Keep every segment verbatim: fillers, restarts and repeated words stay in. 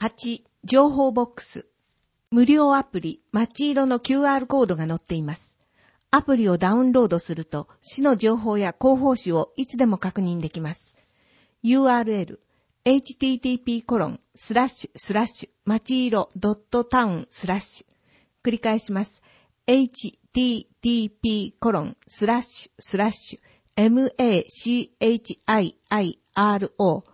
はち、情報ボックス。無料アプリ、マチ色の キューアール コードが載っています。アプリをダウンロードすると、市の情報や広報誌をいつでも確認できます。ユーアールエル、エイチティーティーピーコロンスラッシュスラッシュマチ色 .town スラッシュ。繰り返します。エイチティーティーピーコロンスラッシュスラッシュ マチ色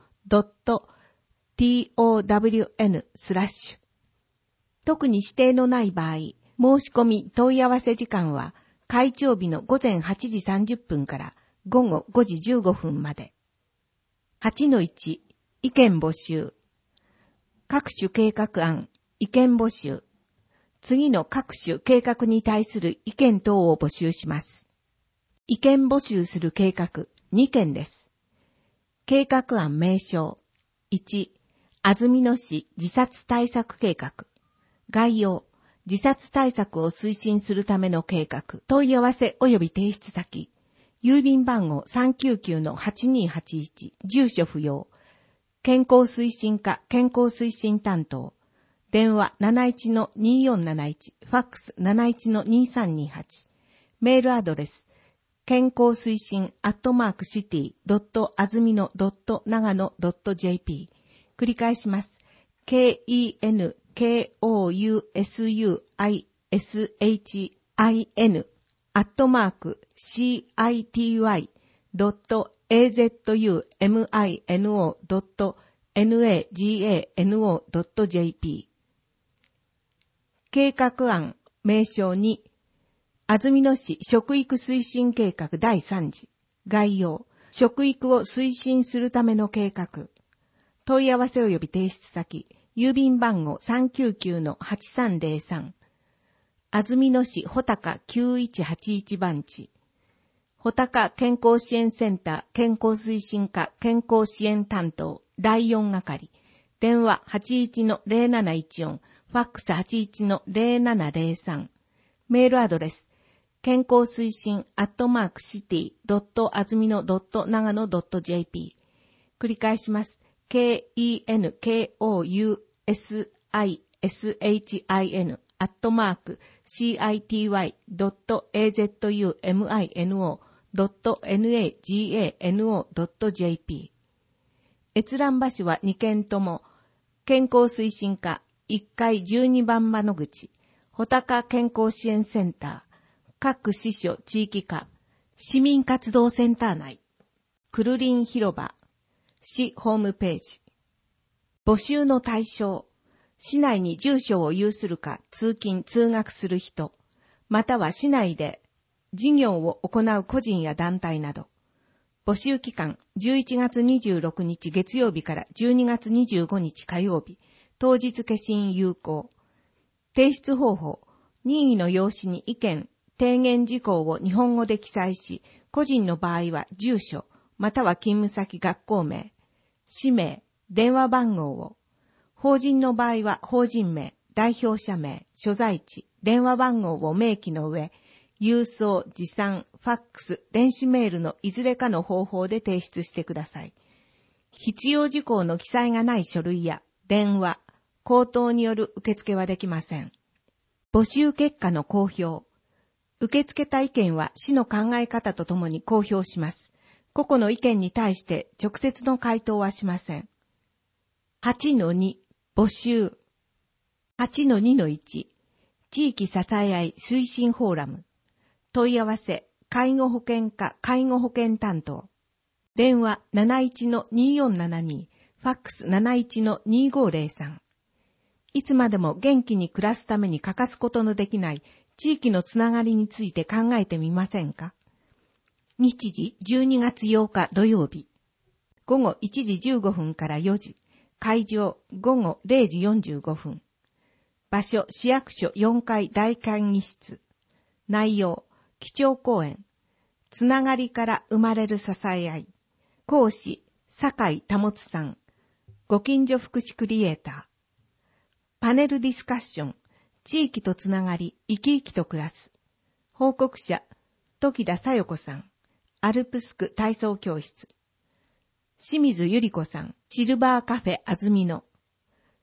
.town スラッシュ。特に指定のない場合、申し込み問い合わせ時間は開帳日の午前はちじさんじゅっぷんから午後ごじじゅうごふんまで。はちのいち、意見募集。各種計画案、意見募集。次の各種計画に対する意見等を募集します。意見募集する計画にけんです。計画案名称。いち、安曇野市自殺対策計画。概要。自殺対策を推進するための計画。問い合わせ及び提出先。郵便番号 さんきゅうきゅうのはちにーはちいち。住所不要。健康推進課健康推進担当。電話 なないちのにーよんなないち。ファックス なないちのにーさんにーはち。メールアドレス。健康推進アットマークシティドットアズミノドットナガノドットジェーピー。繰り返します。ケーイーエヌケーオーユーエスユーアイエスエイチアイエヌ アットマーク シーアイティーワイ ドット エーゼットユーエムアイエヌオー ドット ナガノ ドット ジェーピー。計画案名称に、安曇野市食育推進計画だいさん次。概要。食育を推進するための計画。問い合わせ及び提出先。郵便番号 さんきゅうきゅうのはちさんゼロさん。安曇野市穂高きゅういちはちいち番地。穂高健康支援センター健康推進課健康支援担当だいよん係。電話 はちいちのゼロなないちよん。ファックス はちいちのゼロななゼロさん。メールアドレス。健康推進アットマークシティドットアズミノドットナガノドットジェーピー。繰り返します。ケーイーエヌケーオーユーエスアイエスエイチアイエヌ アットマーク シーアイティーワイ ドット エーゼットユーエムアイエヌオー ドット ナガノ ドット ジェーピー。閲覧場所はにけんとも、健康推進課いっかいじゅうにばん窓口、穂高健康支援センター、各支所地域課、市民活動センター内、くるりん広場、市ホームページ。募集の対象、市内に住所を有するか通勤・通学する人、または市内で事業を行う個人や団体など。募集期間、じゅういちがつにじゅうろくにち月曜日からじゅうにがつにじゅうごにち火曜日、当日消印有効。提出方法、任意の用紙に意見、提言事項を日本語で記載し、個人の場合は住所、または勤務先学校名、氏名、電話番号を、法人の場合は法人名、代表者名、所在地、電話番号を明記の上、郵送、持参、ファックス、電子メールのいずれかの方法で提出してください。必要事項の記載がない書類や電話、口頭による受付はできません。募集結果の公表。受け付けた意見は市の考え方とともに公表します。個々の意見に対して直接の回答はしません。はちのに、募集。はちのにのいち、地域支え合い推進フォーラム。問い合わせ、介護保険課介護保険担当。電話 なないちのにーよんななに、ファックス なないちのにーごーゼロさん。いつまでも元気に暮らすために欠かすことのできない地域のつながりについて考えてみませんか？日時じゅうにがつようか土曜日。午後いちじじゅうごふんからよじ。会場午後れいじよんじゅうごふん。場所市役所よんかい大会議室。内容基調講演。つながりから生まれる支え合い。講師酒井保さん。ご近所福祉クリエイター。パネルディスカッション。地域とつながり生き生きと暮らす。報告者時田小夜子さん。アルプス区体操教室。清水ゆり子さん。シルバーカフェあずみの。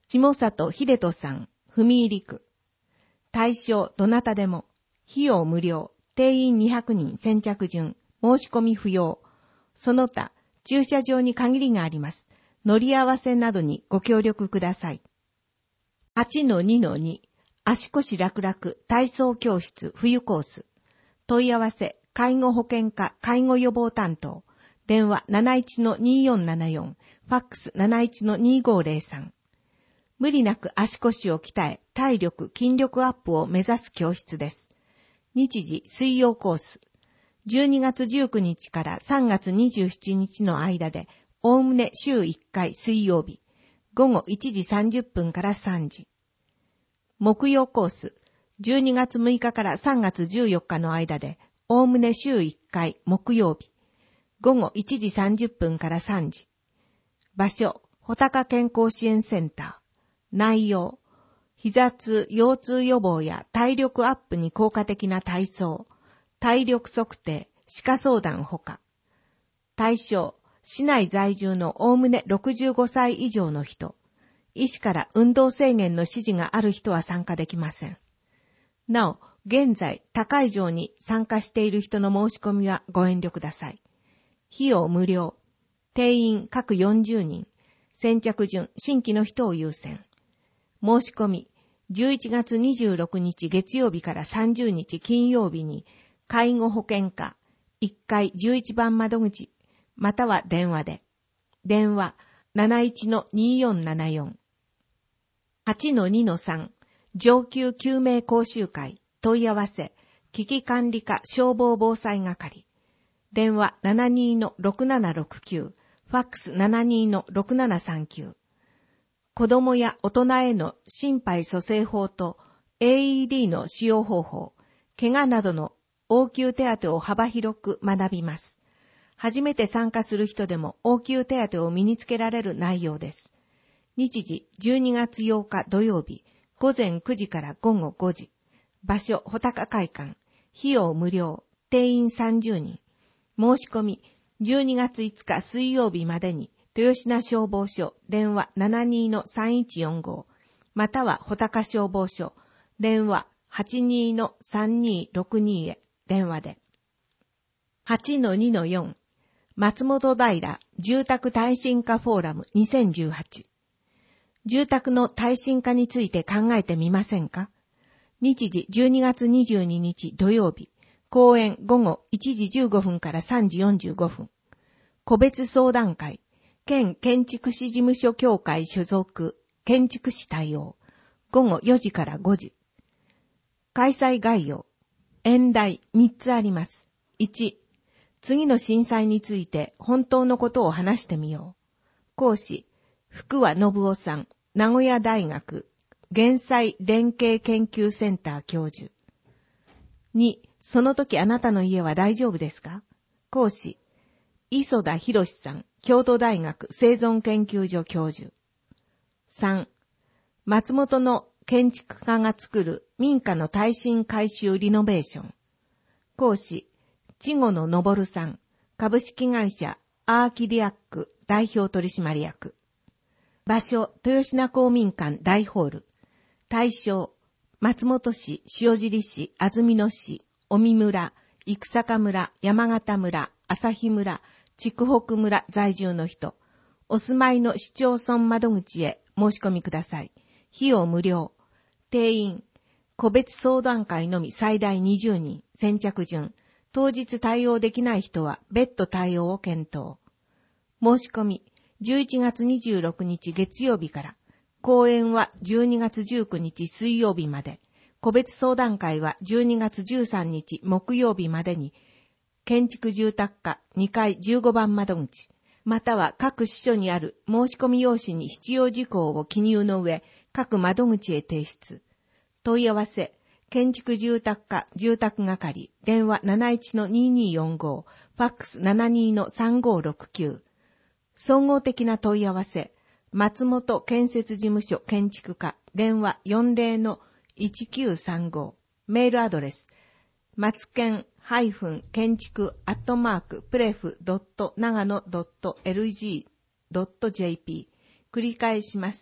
下里秀人さん、踏入区。対象どなたでも。費用無料。定員にひゃくにん先着順。申し込み不要。その他、駐車場に限りがあります。乗り合わせなどにご協力ください。はちのにのに 足腰楽々体操教室冬コース。問い合わせ、介護保険課介護予防担当。電話 なないちのによんななよん、ファックス なないちのにごぜろさん。無理なく足腰を鍛え、体力、筋力アップを目指す教室です。日時、水曜コース。じゅうにがつじゅうくにちからさんがつにじゅうしちにちの間で、おおむね週いっかい水曜日。午後いちじさんじゅっぷんからさんじ。木曜コース。じゅうにがつむいかからさんがつじゅうよっかの間で、おおむね週いっかい木曜日。午後いちじさんじゅっぷんからさんじ。場所、穂高健康支援センター。内容、膝痛、腰痛予防や体力アップに効果的な体操、体力測定、歯科相談ほか。対象、市内在住のおおむねろくじゅうごさい以上の人。医師から運動制限の指示がある人は参加できません。なお、現在、他会場に参加している人の申し込みはご遠慮ください。費用無料。定員各よんじゅうにん。先着順、新規の人を優先。申し込み、じゅういちがつにじゅうろくにち月曜日からさんじゅうにち金曜日に、介護保険課いっかいじゅういちばん窓口、または電話で。電話 なないちのによんななよん。はちのにのさん、上級救命講習会、問い合わせ、危機管理課消防防災係。電話 ななにのろくななろくきゅう、ファックス ななにのろくななさんきゅう。子供や大人への心肺蘇生法と エーイーディー の使用方法、怪我などの応急手当を幅広く学びます。初めて参加する人でも応急手当を身につけられる内容です。日時じゅうにがつようか土曜日、午前くじから午後ごじ。場所、穂高会館。費用無料。定員さんじゅうにん。申し込み、じゅうにがついつか水曜日までに、豊品消防署、電話 ななにのさんいちよんご、または穂高消防署、電話 はちにのさんにろくに へ、電話で。はちのにのよん、松本平住宅耐震化フォーラムにせんじゅうはち。住宅の耐震化について考えてみませんか？日時じゅうにがつにじゅうににち土曜日、講演午後いちじじゅうごふんからさんじよんじゅうごふん。個別相談会、県建築士事務所協会所属、建築士対応。午後よじからごじ。開催概要。演題みっつあります。いち、次の震災について本当のことを話してみよう。講師、福和信夫さん、名古屋大学、減災連携研究センター教授。に、その時あなたの家は大丈夫ですか？講師、磯田博さん、京都大学生存研究所教授。さん、松本の建築家が作る民家の耐震改修リノベーション。講師、千後野昇さん、株式会社アーキディアック代表取締役。場所、豊品公民館大ホール。対象、松本市、塩尻市、安曇野市、尾身村、生坂村、山形村、朝日村、筑北村在住の人、お住まいの市町村窓口へ申し込みください。費用無料。定員、個別相談会のみ最大にじゅうにん、先着順。当日対応できない人は別途対応を検討。申し込み、じゅういちがつにじゅうろくにち月曜日から、講演はじゅうにがつじゅうくにち水曜日まで、個別相談会はじゅうにがつじゅうさんにち木曜日までに、建築住宅課にかいじゅうごばん窓口、または各支所にある申し込み用紙に必要事項を記入の上、各窓口へ提出。問い合わせ、建築住宅課住宅係、電話 なないちのにによんご、ファックス ななにのさんごろくきゅう。総合的な問い合わせ、松本建設事務所建築課、電話 よんじゅうのいちきゅうさんご、メールアドレス、松建建築アットマークプレフドット長野ドットエルジードットジェーピー。繰り返します。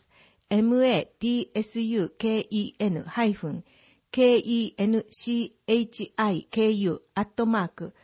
matsuken-kenchiku アットマーク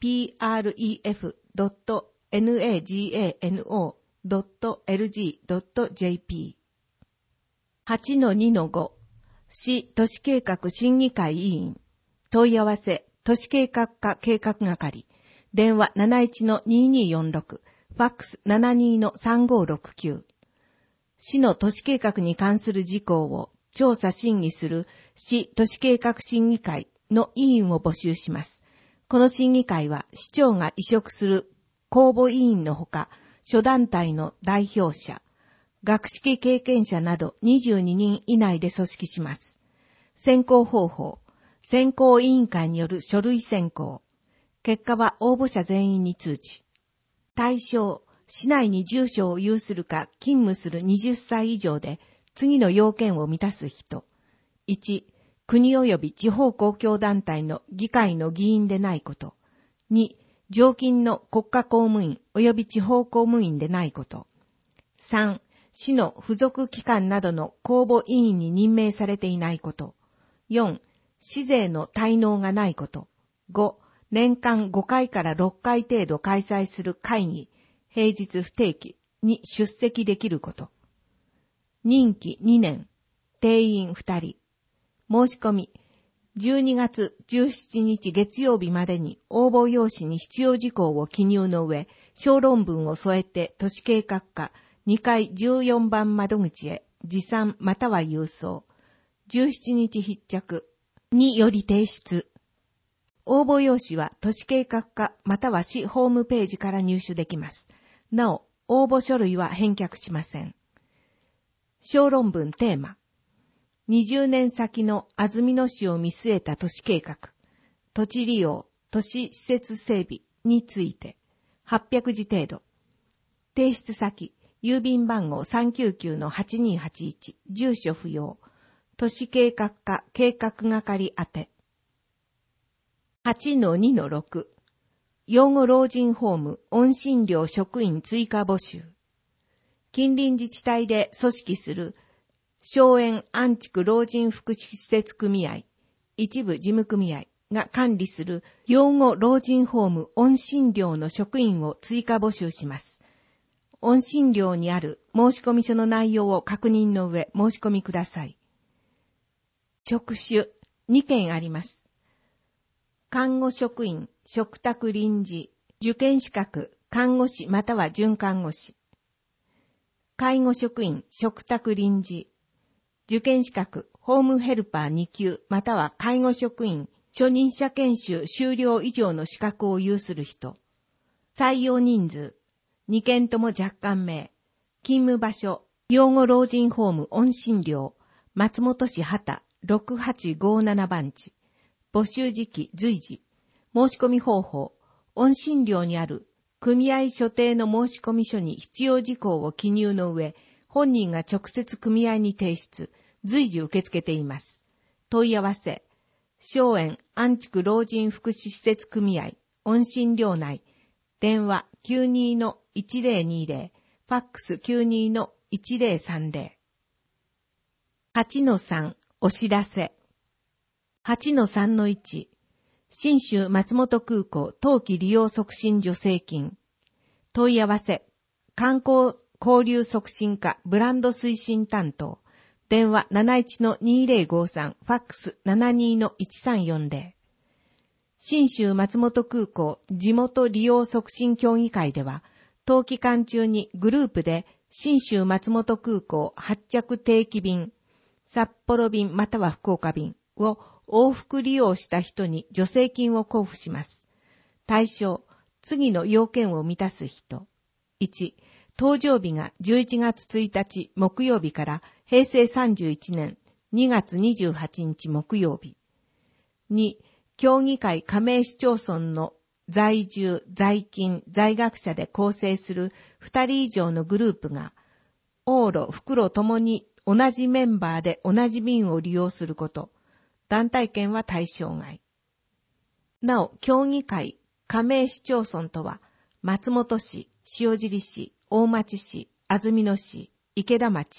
pref.nagano.lg.jp はちのにのご 市都市計画審議会委員問い合わせ都市計画課計画係電話 なないちのににーよんろく ファックス ななにーのさんごーろくきゅう市の都市計画に関する事項を調査審議する市都市計画審議会の委員を募集します。この審議会は市長が委嘱する公募委員のほか、諸団体の代表者、学識経験者などにじゅうににん以内で組織します。選考方法、選考委員会による書類選考。結果は応募者全員に通知。対象、市内に住所を有するか勤務するはたち以上で次の要件を満たす人。いち、国及び地方公共団体の議会の議員でないこと。に、常勤の国家公務員及び地方公務員でないこと。さん、市の付属機関などの公募委員に任命されていないこと。よん、市税の滞納がないこと。ご、年間ごかいからろっかい程度開催する会議、平日不定期に出席できること。任期にねん、定員ふたり。申し込み、じゅうにがつじゅうしちにち月曜日までに応募用紙に必要事項を記入の上、小論文を添えて都市計画課にかいじゅうよんばん窓口へ持参または郵送。じゅうしちにち必着により提出。応募用紙は都市計画課または市ホームページから入手できます。なお、応募書類は返却しません。小論文テーマ。にじゅうねん先の安曇野市を見据えた都市計画、土地利用、都市施設整備について、はっぴゃくじ程度。提出先、郵便番号 さんきゅうきゅうのはちにーはちいち、住所不要、都市計画課計画係宛て。はちのにのろく、養護老人ホーム温診料職員追加募集。近隣自治体で組織する荘園安築老人福祉施設組合、一部事務組合が管理する養護老人ホーム温診料の職員を追加募集します。温診料にある申込書の内容を確認の上申し込みください。職種にけんあります。看護職員、嘱託臨時、受験資格、看護師または准看護師。介護職員、嘱託臨時、受験資格、ホームヘルパーにきゅうまたは介護職員、初任者研修修了以上の資格を有する人。採用人数、にけんとも若干名。勤務場所、養護老人ホーム温診料、松本市畑ろくはちごなな番地。募集時期随時。申し込み方法、温診料にある組合所定の申込書に必要事項を記入の上、本人が直接組合に提出、随時受け付けています。問い合わせ、荘園安築老人福祉施設組合、温診料内、電話 きゅうにーのいちぜろにぜろ、ファックス きゅうにーのいちぜろさんぜろ。はちのさん、お知らせ。はちのさんのいち、信州松本空港冬季利用促進助成金。問い合わせ、観光交流促進課ブランド推進担当。電話 なないちのにぜろごさん、ファックス ななにーのいちさんよんぜろ。信州松本空港地元利用促進協議会では、冬期間中にグループで信州松本空港発着定期便、札幌便または福岡便を往復利用した人に助成金を交付します。対象、次の要件を満たす人。いち、搭乗日がじゅういちがつついたち木曜日からへいせいさんじゅういちねんにがつにじゅうはちにち木曜日。に、協議会加盟市町村の在住、在勤、在学者で構成するふたり以上のグループが、往路、復路ともに同じメンバーで同じ便を利用すること。団体券は対象外。なお、協議会、加盟市町村とは、松本市、塩尻市、大町市、安曇野市、池田町、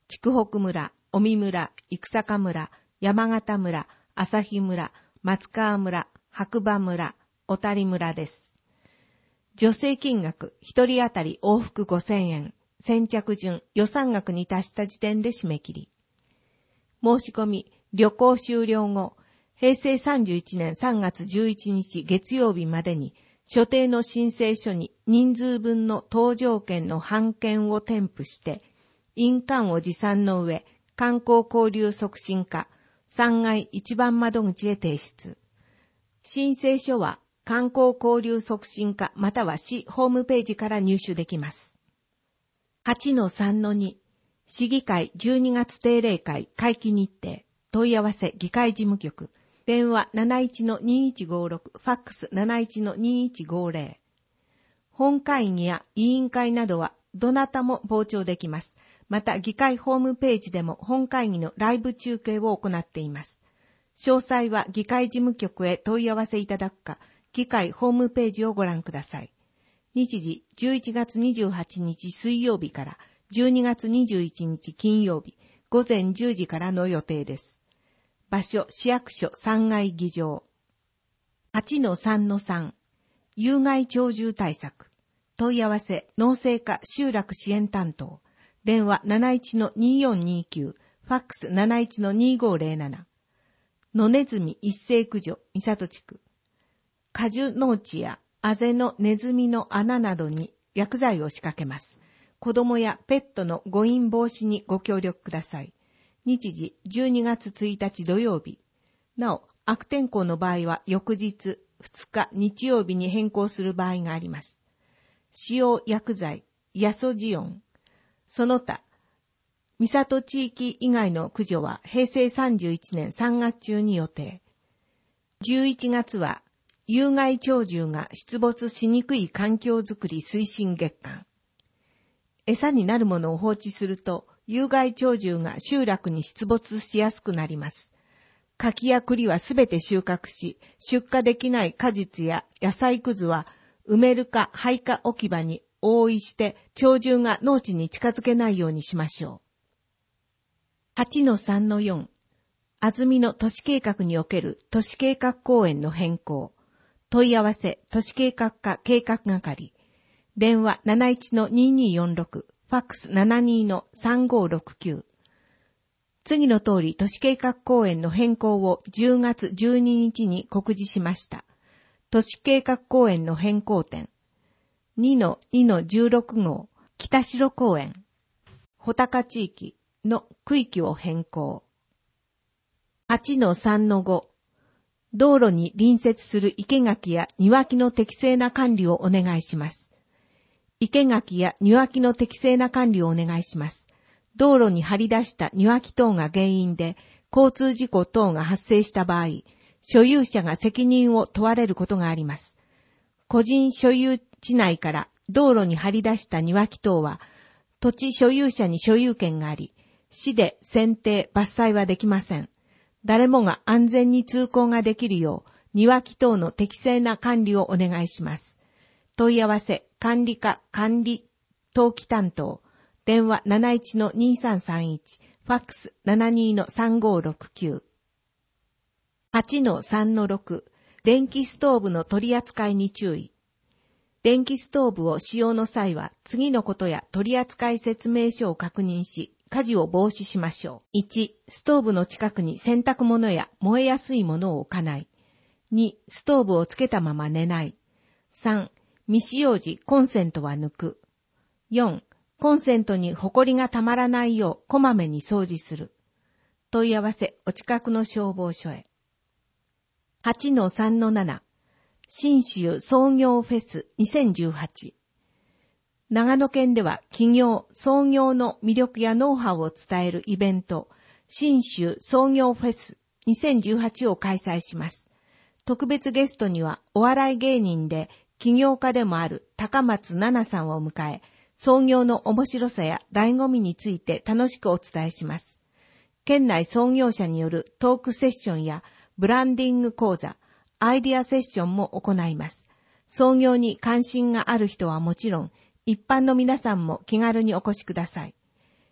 筑北村、尾身村、生坂村、山形村、旭村、松川村、白馬村、小谷村です。助成金額一人当たり往復ごせんえん、先着順予算額に達した時点で締め切り。申し込み、旅行終了後、平成さんじゅういちねんさんがつじゅういちにち月曜日までに、所定の申請書に人数分の搭乗券の半券を添付して、印鑑を持参の上、観光交流促進課、さんがい一番窓口へ提出。申請書は観光交流促進課または市ホームページから入手できます。はちのさんのに、市議会じゅうにがつ定例会会期日程、問い合わせ議会事務局、電話 なないちのにいちごろく、ファックス なないちのにいちごぜろ。本会議や委員会などはどなたも傍聴できます。また議会ホームページでも本会議のライブ中継を行っています。詳細は議会事務局へ問い合わせいただくか、議会ホームページをご覧ください。日時じゅういちがつにじゅうはちにち水曜日からじゅうにがつにじゅういちにち金曜日、午前じゅうじからの予定です。場所、市役所さんがい議場。はちのさんのさん、有害鳥獣対策。問い合わせ、農政課集落支援担当。電話 なないちのによんにきゅう、ファックス なないちのにごぜろなな。野ネズミ一斉駆除、三里地区。果樹農地やあぜのネズミの穴などに薬剤を仕掛けます。子供やペットの誤飲防止にご協力ください。日時じゅうにがつついたち土曜日。なお、悪天候の場合は翌日ふつか日曜日に変更する場合があります。使用薬剤、ヤソジオン。その他、三里地域以外の駆除は平成さんじゅういちねんさんがつ中に予定。じゅういちがつは有害鳥獣が出没しにくい環境づくり推進月間。餌になるものを放置すると有害鳥獣が集落に出没しやすくなります。柿や栗はすべて収穫し、出荷できない果実や野菜くずは埋めるか廃下置き場に覆いして鳥獣が農地に近づけないようにしましょう。はちのさんのよん、安曇野都市計画における都市計画公園の変更。問い合わせ、都市計画課計画係。電話 なないちのにによんろく、ファックス ななにのさんごろくきゅう。次の通り都市計画公園の変更をじゅうがつじゅうににちに告示しました。都市計画公園の変更点。にのにのじゅうろくごう、北城公園。穂高地域の区域を変更。はちのさんのご、道路に隣接する生垣や庭木の適正な管理をお願いします。生垣や庭木の適正な管理をお願いします。道路に張り出した庭木等が原因で交通事故等が発生した場合、所有者が責任を問われることがあります。個人所有地内から道路に張り出した庭木等は、土地所有者に所有権があり、市で剪定、伐採はできません。誰もが安全に通行ができるよう、庭木等の適正な管理をお願いします。問い合わせ、管理課、管理、登記担当、電話 なないちのにさんさんいち、ファックス ななにのさんごろくきゅう。はちのさんのろく、電気ストーブの取り扱いに注意。電気ストーブを使用の際は、次のことや取扱説明書を確認し、火事を防止しましょう。いち、ストーブの近くに洗濯物や燃えやすいものを置かない。に、ストーブをつけたまま寝ない。さん、未使用時コンセントは抜く。よん、コンセントにホコリがたまらないようこまめに掃除する。問い合わせ、お近くの消防署へ。はちのさんのなな、信州創業フェスにせんじゅうはち。長野県では企業、創業の魅力やノウハウを伝えるイベント、信州創業フェスにせんじゅうはちを開催します。特別ゲストにはお笑い芸人で起業家でもある高松奈々さんを迎え、創業の面白さや醍醐味について楽しくお伝えします。県内創業者によるトークセッションやブランディング講座、アイディアセッションも行います。創業に関心がある人はもちろん、一般の皆さんも気軽にお越しください。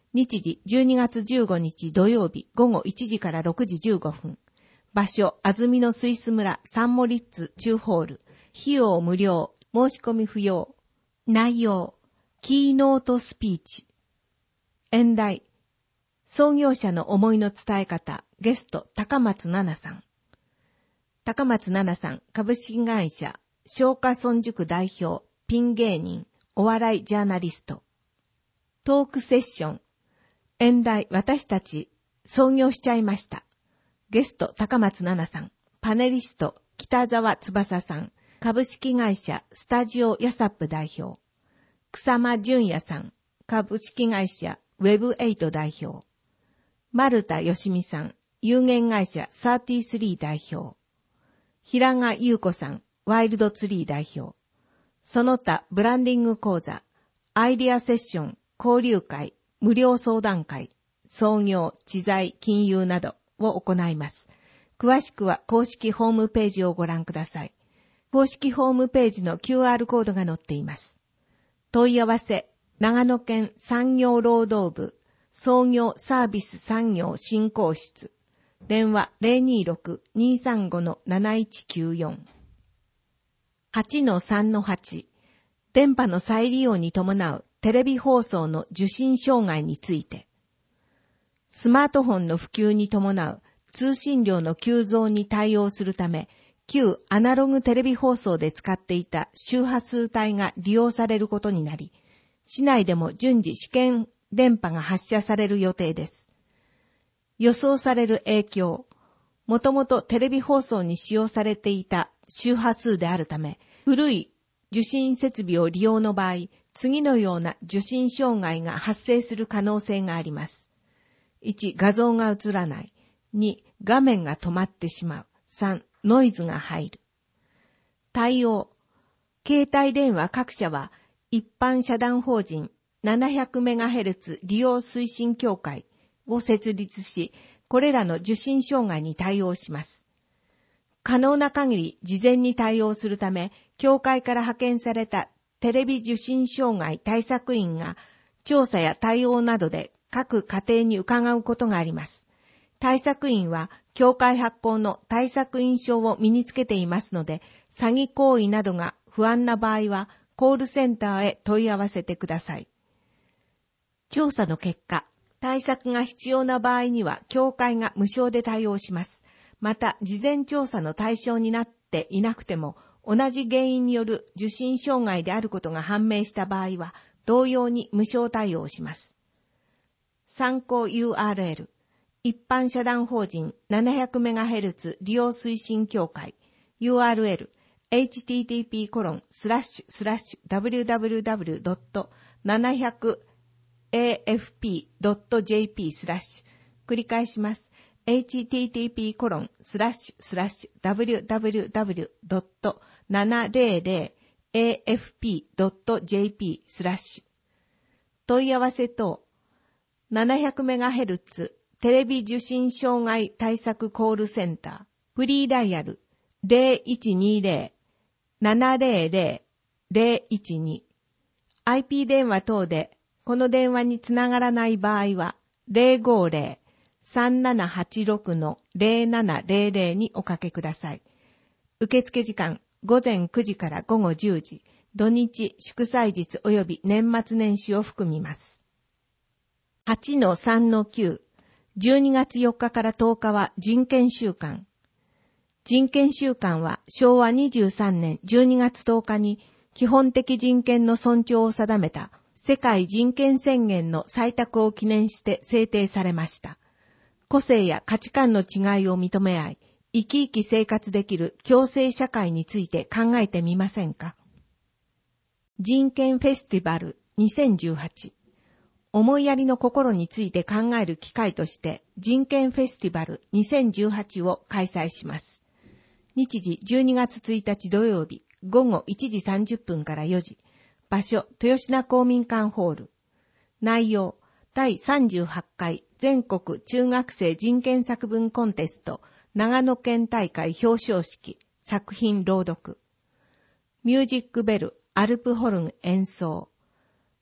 日時じゅうにがつじゅうごにち土曜日午後いちじからろくじじゅうごふん。場所、安曇野スイス村サンモリッツ中ホール。費用無料。申し込み不要。内容、キーノートスピーチ。演題、創業者の思いの伝え方。ゲスト、高松奈々さん。高松奈々さん、株式会社、松下村塾代表、ピン芸人、お笑いジャーナリスト。トークセッション。演題、私たち、創業しちゃいました。ゲスト、高松奈々さん。パネリスト、北沢翼さん。株式会社、スタジオヤサップ代表。草間淳也さん。株式会社、ウェブエイト代表。丸田義美さん。有限会社、サーティースリー代表。平賀優子さん。ワイルドツリー代表。その他ブランディング講座、アイディアセッション、交流会、無料相談会、創業、知財、金融などを行います。詳しくは公式ホームページをご覧ください。公式ホームページの キューアール コードが載っています。問い合わせ、長野県産業労働部、創業サービス産業振興室。電話 ゼロにーろく にーさんご なないちきゅうよん。はちのさんのはち、電波の再利用に伴うテレビ放送の受信障害について、スマートフォンの普及に伴う通信量の急増に対応するため、旧アナログテレビ放送で使っていた周波数帯が利用されることになり、市内でも順次試験電波が発射される予定です。予想される影響、もともとテレビ放送に使用されていた周波数であるため、古い受信設備を利用の場合、次のような受信障害が発生する可能性があります。いち、画像が映らない。に、画面が止まってしまう。さん、ノイズが入る。対応。携帯電話各社は一般社団法人 ななひゃくメガヘルツ 利用推進協会を設立し、これらの受信障害に対応します。可能な限り事前に対応するため、協会から派遣されたテレビ受信障害対策員が調査や対応などで各家庭に伺うことがあります。対策員は協会発行の対策員証を身につけていますので、詐欺行為などが不安な場合はコールセンターへ問い合わせてください。調査の結果、対策が必要な場合には協会が無償で対応します。また、事前調査の対象になっていなくても、同じ原因による受信障害であることが判明した場合は、同様に無償対応します。参考 ユーアールエル、一般社団法人 ななひゃくメガヘルツ 利用推進協会 ユーアールエル エイチティーティーピーコロンスラッシュスラッシュダブリューダブリューダブリュードットななひゃくエーエフピードットジェーピー スラッシュ繰り返します。エイチティーティーピーコロンスラッシュスラッシュダブリューダブリューダブリュードットななひゃくエーエフピードットジェーピー スラッシュ問い合わせ等 ななひゃくメガヘルツ テレビ受信障害対策コールセンターフリーダイヤル ゼロいちにゼロ ななゼロゼロ ゼロいちに アイピー 電話等でこの電話につながらない場合は ゼロごゼロ さんななはちろく のゼロななゼロゼロ におかけください。受付時間午前くじから午後じゅうじ、土日、祝祭日及び年末年始を含みます。はちのさんのきゅう、じゅうにがつよっかからとおかは人権週間。人権週間はしょうわにじゅうさんねんじゅうにがつとおかに基本的人権の尊重を定めた世界人権宣言の採択を記念して制定されました。個性や価値観の違いを認め合い、生き生き生活できる共生社会について考えてみませんか？人権フェスティバルにせんじゅうはち、思いやりの心について考える機会として人権フェスティバルにせんじゅうはちを開催します。日時じゅうにがつついたち土曜日午後いちじさんじゅっぷんからよじ、場所豊品公民館ホール。内容だいさんじゅうはちかい全国中学生人権作文コンテスト長野県大会表彰式作品朗読。ミュージックベルアルプホルン演奏。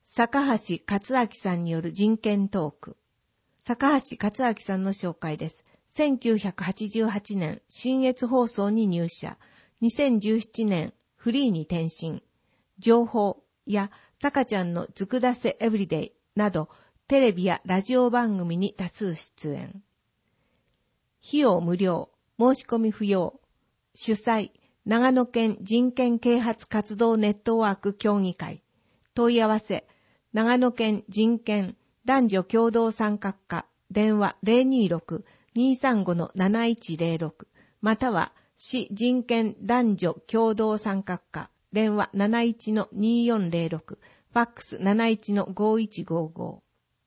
坂橋勝明さんによる人権トーク。坂橋勝明さんの紹介です。せんきゅうひゃくはちじゅうはちねん信越放送に入社。にせんじゅうななねんフリーに転身。情報や坂ちゃんのずくだせエブリデイなどテレビやラジオ番組に多数出演。費用無料、申し込み不要。主催、長野県人権啓発活動ネットワーク協議会。問い合わせ、長野県人権男女共同参画課、電話 ゼロにーろく にーさんご なないちゼロろく、または市人権男女共同参画課、電話 なないち にーよんゼロろく、ファックス なないち ごいちごご。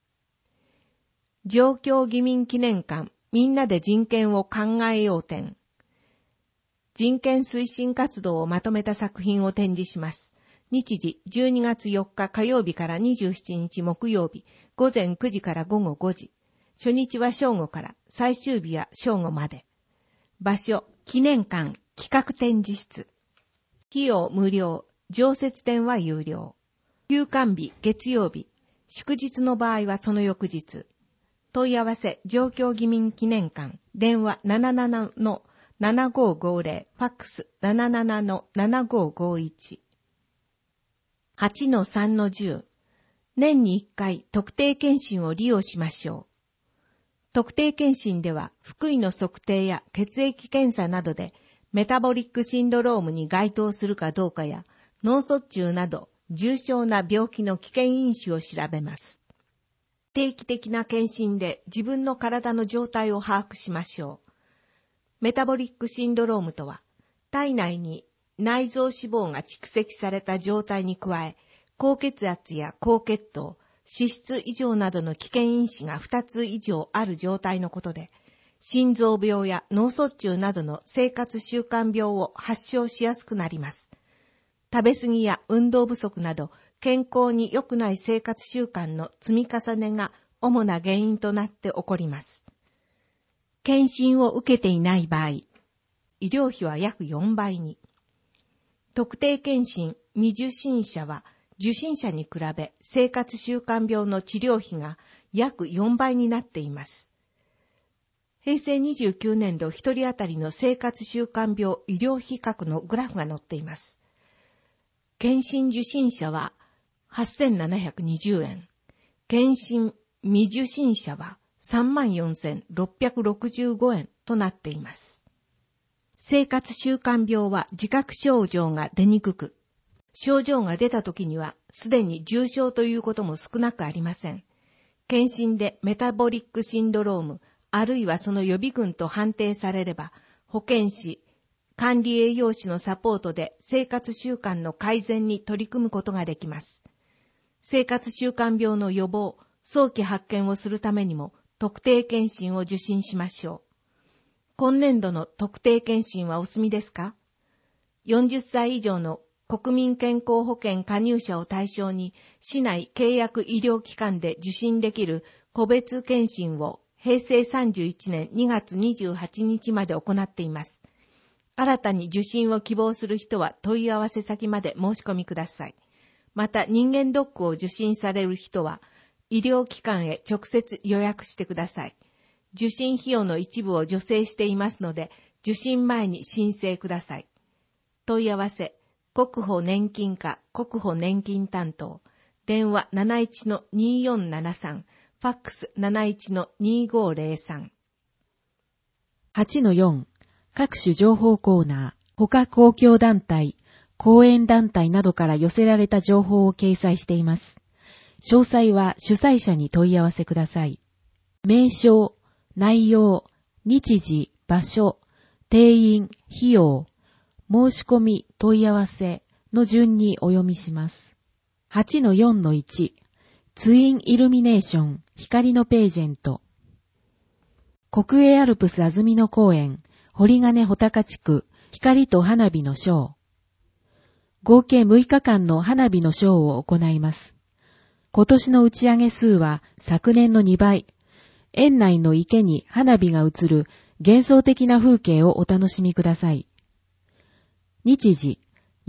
上京義民記念館、みんなで人権を考えよう展。人権推進活動をまとめた作品を展示します。日時じゅうにがつよっか火曜日からにじゅうしちにち木曜日、午前くじから午後ごじ。初日は正午から最終日は正午まで。場所、記念館企画展示室。費用無料、常設展は有料。休館日月曜日、祝日の場合はその翌日。問い合わせ、上京義民記念館、電話 なななな ななごごゼロ、ファックス なななな ななごごいち。はちのさんのじゅう。年にいっかい特定健診を利用しましょう。特定健診では、腹囲の測定や血液検査などで、メタボリックシンドロームに該当するかどうかや、脳卒中など重症な病気の危険因子を調べます。定期的な検診で自分の体の状態を把握しましょう。メタボリックシンドロームとは、体内に内臓脂肪が蓄積された状態に加え、高血圧や高血糖、脂質異常などの危険因子がふたつ以上ある状態のことで、心臓病や脳卒中などの生活習慣病を発症しやすくなります。食べ過ぎや運動不足など、健康に良くない生活習慣の積み重ねが主な原因となって起こります。検診を受けていない場合、医療費は約よんばいに。特定健診未受診者は受診者に比べ生活習慣病の治療費が約よんばいになっています。へいせいにじゅうきゅうねんどひとり当たりの生活習慣病医療費額のグラフが載っています。検診受診者ははっせんななひゃくにじゅうえん、検診未受診者はさんまんよんせんろっぴゃくろくじゅうごえんとなっています。生活習慣病は自覚症状が出にくく、症状が出た時にはすでに重症ということも少なくありません。検診でメタボリックシンドローム、あるいはその予備群と判定されれば、保健師、管理栄養士のサポートで生活習慣の改善に取り組むことができます。生活習慣病の予防、早期発見をするためにも特定健診を受診しましょう。今年度の特定健診はお済みですか？よんじゅっさい以上の国民健康保険加入者を対象に市内契約医療機関で受診できる個別健診をへいせいさんじゅういちねんにがつにじゅうはちにちまで行っています。新たに受診を希望する人は問い合わせ先まで申し込みください。また人間ドックを受診される人は医療機関へ直接予約してください。受診費用の一部を助成していますので、受診前に申請ください。問い合わせ、国保年金課国保年金担当、電話 なないち にーよんななさん、ファックス なないち にーごゼロさん。 はちのよん、各種情報コーナー、他公共団体、講演団体などから寄せられた情報を掲載しています。詳細は主催者に問い合わせください。名称、内容、日時、場所、定員、費用、申し込み、問い合わせの順にお読みします。はちのよんのいち、ツインイルミネーション、光のページェント。国営アルプス安曇野公園、堀金穂高地区、光と花火のショー。合計むいかかんの花火のショーを行います。今年の打ち上げ数は昨年のにばい。園内の池に花火が映る幻想的な風景をお楽しみください。日時、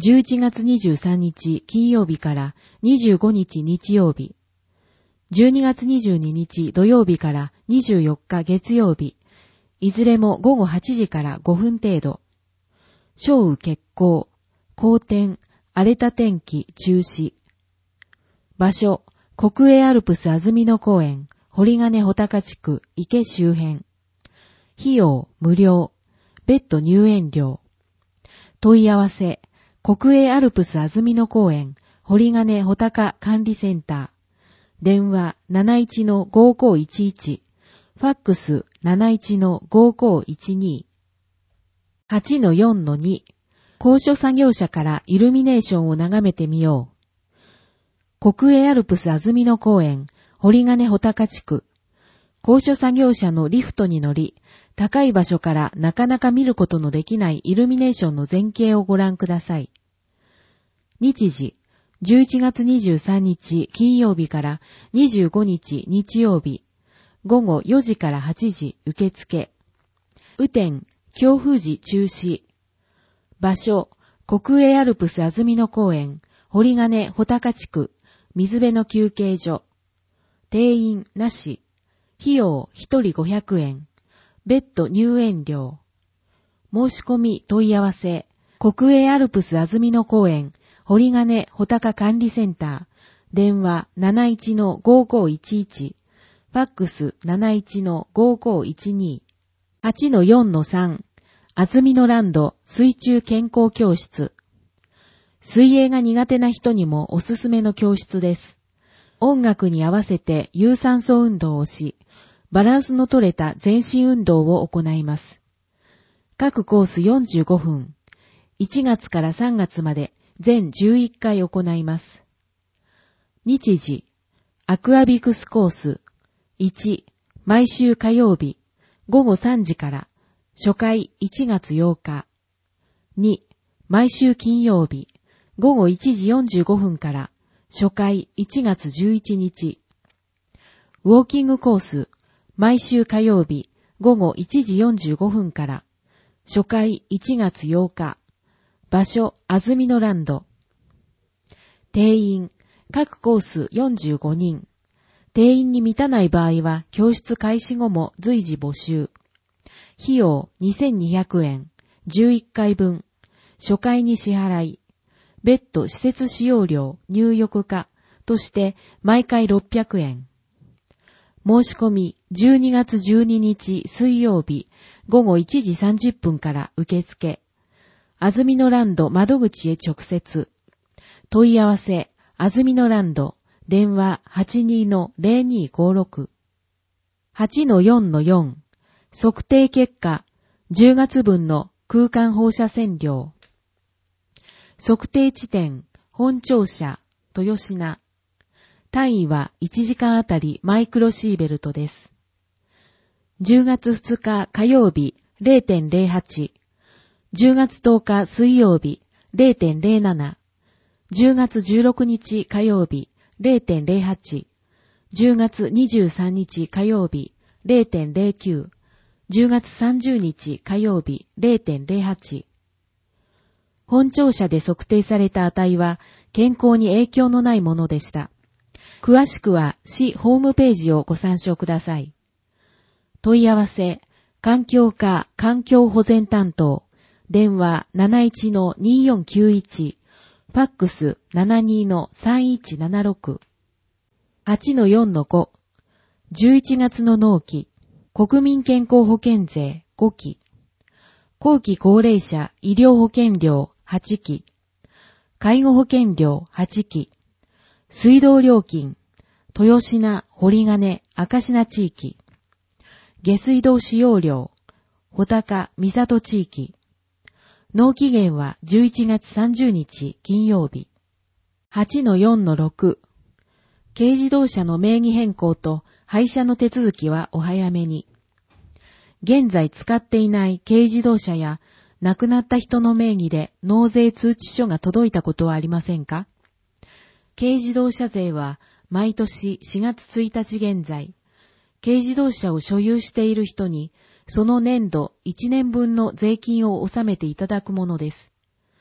じゅういちがつにじゅうさんにち金曜日からにじゅうごにち日曜日、じゅうにがつにじゅうににち土曜日からにじゅうよっか月曜日、いずれもごごはちじからごふん程度。小雨欠航、荒天、荒れた天気中止。場所、国営アルプス安曇野公園、堀金穂高地区池周辺。費用無料、別途入園料。問い合わせ、国営アルプス安曇野公園、堀金穂高管理センター。電話 なないちのごーごーいちいち、ファックス なないちのごーごーいちに。はちのよんのに、高所作業車からイルミネーションを眺めてみよう。国営アルプス安曇野公園、堀金穂高地区。高所作業車のリフトに乗り、高い場所からなかなか見ることのできないイルミネーションの全景をご覧ください。日時、じゅういちがつにじゅうさんにち金曜日からにじゅうごにち日曜日、ごごよじからはちじ受付。雨天、強風時中止。場所、国営アルプス安曇野公園、堀金穂高地区、水辺の休憩所。定員なし。費用ひとりごひゃくえん。別途入園料。申し込み問い合わせ、国営アルプス安曇野公園、堀金穂高管理センター。電話 なないちのごーごーいちいち。ファックス なないちのごーごーいちに。はちのよんのさん。安曇野ランド水中健康教室。水泳が苦手な人にもおすすめの教室です。音楽に合わせて有酸素運動をし、バランスの取れた全身運動を行います。各コースよんじゅうごふん。いちがつからさんがつまで全じゅういっかい行います。日時、アクアビクスコース。いち、毎週火曜日、ごごさんじから、初回いちがつようか。に、毎週金曜日、ごごいちじよんじゅうごふんから、初回いちがつじゅういちにち。ウォーキングコース、毎週火曜日、ごごいちじよんじゅうごふんから、初回いちがつようか。場所、安曇野ランド。定員、各コースよんじゅうごにん。定員に満たない場合は、教室開始後も随時募集。費用にせんにひゃくえん、じゅういっかいぶん。初回に支払い。別途施設使用料、入浴価として毎回ろっぴゃくえん。申し込みじゅうにがつじゅうににち水曜日ごごいちじさんじゅっぷんから受付。安曇野ランド窓口へ直接。問い合わせ、安曇野ランド、電話 はちにのぜろにごろく。はちのよんのよん。測定結果、じゅうがつぶんの空間放射線量。測定地点、本庁舎、豊品。単位はいちじかんあたりマイクロシーベルトです。じゅうがつふつか火曜日 れいてんれいはち。じゅうがつとおか水曜日 れいてんれいなな。じゅうがつじゅうろくにち火曜日 れいてんれいはち。じゅうがつにじゅうさんにち火曜日 れいてんれいきゅう。じゅうがつさんじゅうにち火曜日 れいてんれいはち。本庁舎で測定された値は健康に影響のないものでした。詳しくは市ホームページをご参照ください。問い合わせ、環境課環境保全担当、電話 なないちのによんきゅういち、ファックス ななにのさんいちななろく。はちのよんのご。じゅういちがつの納期、国民健康保険税ごき。後期高齢者医療保険料はちき。介護保険料はちき。水道料金、豊品、堀金、赤品地域。下水道使用料、穂高、三郷地域。納期限はじゅういちがつさんじゅうにち金曜日。はちのよんのろく。軽自動車の名義変更と廃車の手続きはお早めに。現在使っていない軽自動車や亡くなった人の名義で納税通知書が届いたことはありませんか？軽自動車税は毎年しがつついたち現在、軽自動車を所有している人にその年度いちねんぶんの税金を納めていただくものです。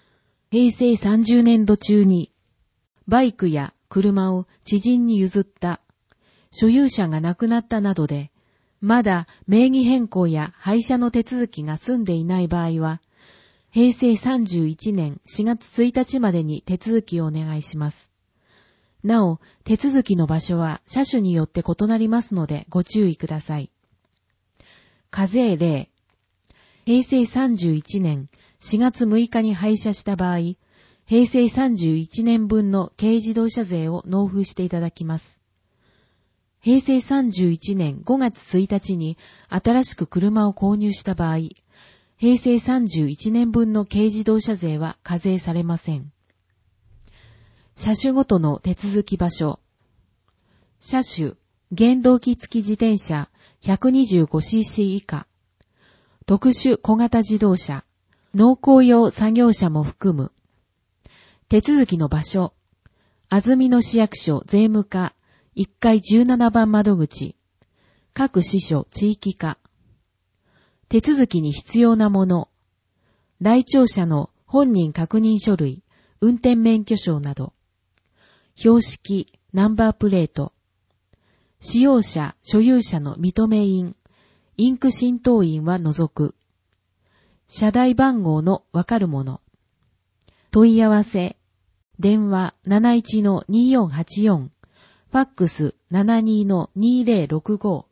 平成さんじゅうねんど中に、バイクや車を知人に譲った、所有者が亡くなったなどで、まだ名義変更や廃車の手続きが済んでいない場合は、平成さんじゅういちねんしがつついたちまでに手続きをお願いします。なお、手続きの場所は車種によって異なりますのでご注意ください。課税例。平成さんじゅういちねんしがつむいかに廃車した場合、平成さんじゅういちねんぶんの軽自動車税を納付していただきます。平成さんじゅういちねんごがつついたちに新しく車を購入した場合、平成さんじゅういちねんぶんの軽自動車税は課税されません。車種ごとの手続き場所。車種、原動機付き自転車 ひゃくにじゅうごシーシー 以下。特殊小型自動車、農耕用作業車も含む。手続きの場所。安曇野市役所税務課いっかいじゅうななばん窓口。各支所地域課。手続きに必要なもの。来庁者の本人確認書類、運転免許証など。標識、ナンバープレート。使用者、所有者の認め印、インク浸透印は除く。車台番号のわかるもの。問い合わせ。電話 なないちのによんはちよん。ファックス ななにのにぜろろくご。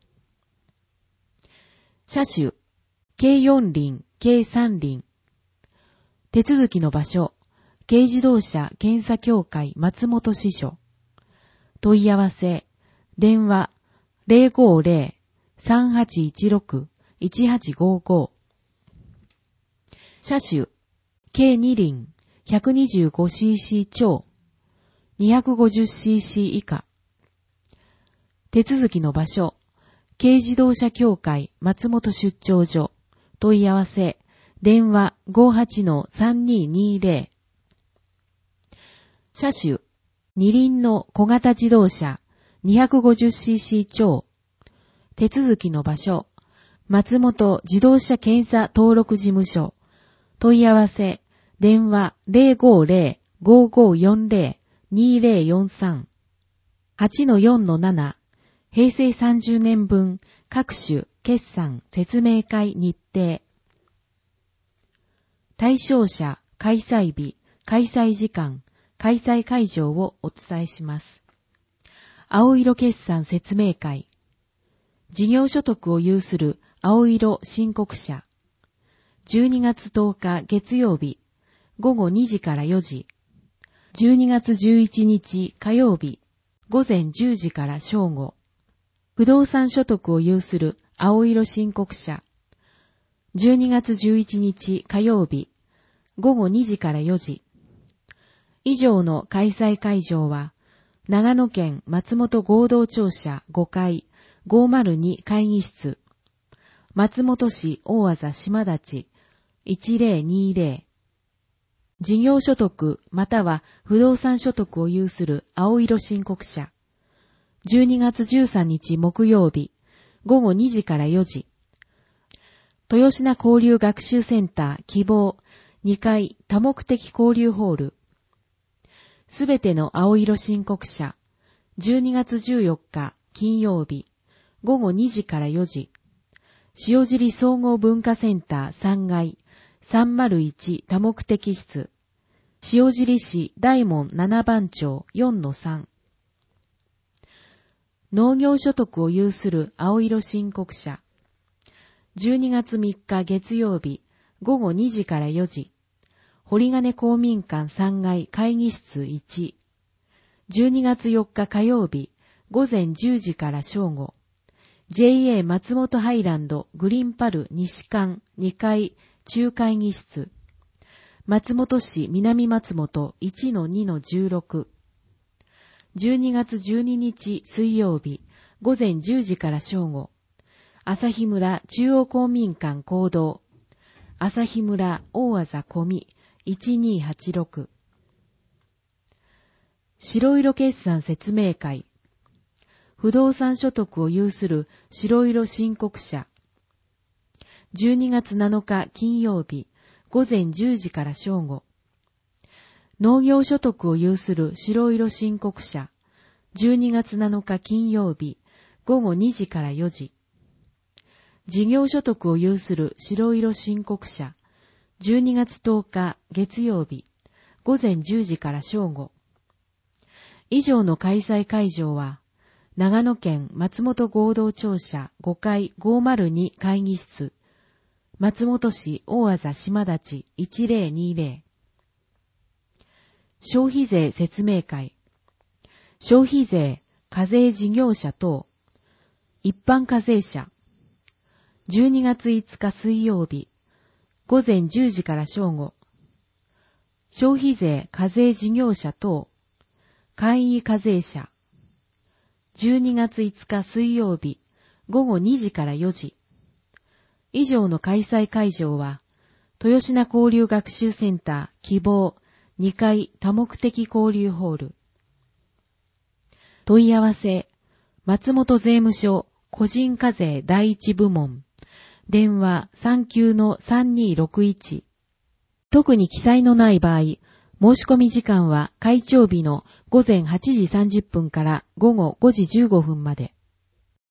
車種。軽よん輪、軽さん輪。手続きの場所。軽自動車検査協会松本支所。問い合わせ。電話 ゼロごゼロ さんはちいちろく いちはちごご。車種。軽に輪 ひゃくにじゅうごシーシー 超 にひゃくごじゅうシーシー 以下。手続きの場所。軽自動車協会松本出張所。問い合わせ。電話 ごはちのさんにーにーぜろ。車種。二輪の小型自動車 にひゃくごじゅうシーシー 超。手続きの場所。松本自動車検査登録事務所。問い合わせ。電話 ゼロごゼロ ごごよんゼロ にぜろよんさん。はちのよんのなな。平成さんじゅうねんぶん各種決算説明会日程。対象者、開催日、開催時間、開催会場をお伝えします。青色決算説明会。事業所得を有する青色申告者。じゅうにがつとおか月曜日、ごごにじからよじ。じゅうにがつじゅういちにち火曜日、ごぜんじゅうじから正午。不動産所得を有する青色申告者。じゅうにがつじゅういちにち火曜日、ごごにじからよじ。以上の開催会場は、長野県松本合同庁舎ごかいごまるに会議室、松本市大字島立いちぜろにぜろ。事業所得または不動産所得を有する青色申告者。じゅうにがつじゅうさんにち木曜日、ごごにじからよじ。豊品交流学習センター希望にかい多目的交流ホール。すべての青色申告者。じゅうにがつじゅうよっか金曜日、ごごにじからよじ。塩尻総合文化センターさんがいさんまるいち多目的室。塩尻市大門ななばん町 よんのさん。農業所得を有する青色申告者。じゅうにがつみっか月曜日、ごごにじからよじ。堀金公民館さんがい会議室いち。じゅうにがつよっか火曜日、ごぜんじゅうじから正午。ジェイエー 松本ハイランドグリーンパル西館にかい中会議室。松本市南松本 いちのにのじゅうろく。じゅうにがつじゅうににち水曜日、ごぜんじゅうじから正午。朝日村中央公民館講堂。朝日村大字小見いちにーはちろく。白色決算説明会。不動産所得を有する白色申告者。じゅうにがつなのか金曜日、ごぜんじゅうじから正午。 農業所得を有する白色申告者、じゅうにがつなのか金曜日、ごごにじからよじ。事業所得を有する白色申告者、じゅうにがつとおか月曜日、ごぜんじゅうじから正午。以上の開催会場は、長野県松本合同庁舎ごかいごまるに会議室、松本市大字島立いちぜろにぜろ。消費税説明会。消費税、課税事業者等、一般課税者。じゅうにがついつか水曜日、ごぜんじゅうじから正午。消費税課税事業者等、簡易課税者。じゅうにがついつか水曜日、ごごにじからよじ。以上の開催会場は、豊品交流学習センター希望にかい多目的交流ホール。問い合わせ、松本税務署個人課税第一部門。電話 さんきゅうのさんにーろくいち。特に記載のない場合、申し込み時間は開帳日のごぜんはちじさんじゅっぷんからごごごじじゅうごふんまで。